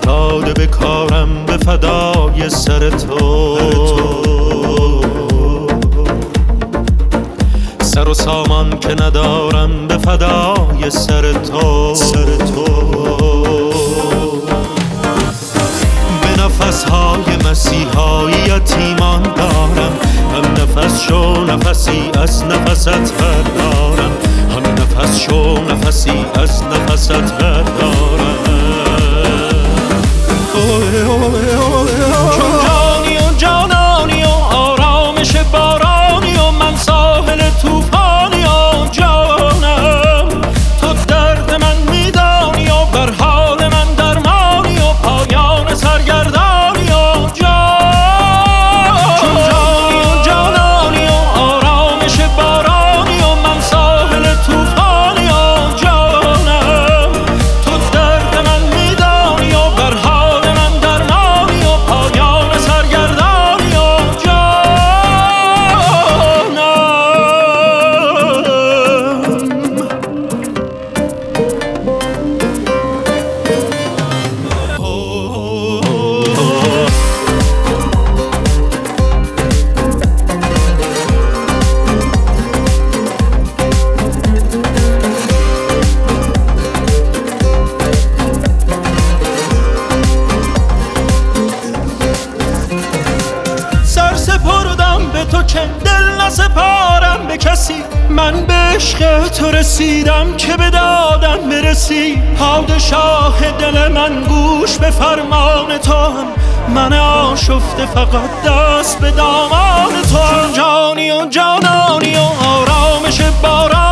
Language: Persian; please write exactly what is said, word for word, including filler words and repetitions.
افتاده به کارم به فدای سر تو. سر و سامان که ندارم به فدای سر تو. سر تو به نفسهای مسیحای یتیمان دارم، هم نفس شو نفسی از نفست بردارم، هم نفس شو نفسی از نفست بردارم. چون جانی و جانانی و آرامش بارانی و من ساحل توفانی و جانم، تو درد من میدانی و بر حال من درمانی و پایان سرگردانی و جان. چون جانی و جانانی و آرامش بارانی و من ساحل توفانی و جانم، تو درد من میدانی و بر حال من درمانی و پایان سرگردانی و جانم. سر سپردم به تو که دل نسپارم به کسی، من به عشق تو رسیدم که به دادم برسی. پادشاه دل من گوش به فرمان تو هم، من آشفته فقط دست به دامان تو. چون جانی و جانانی و آرامش باران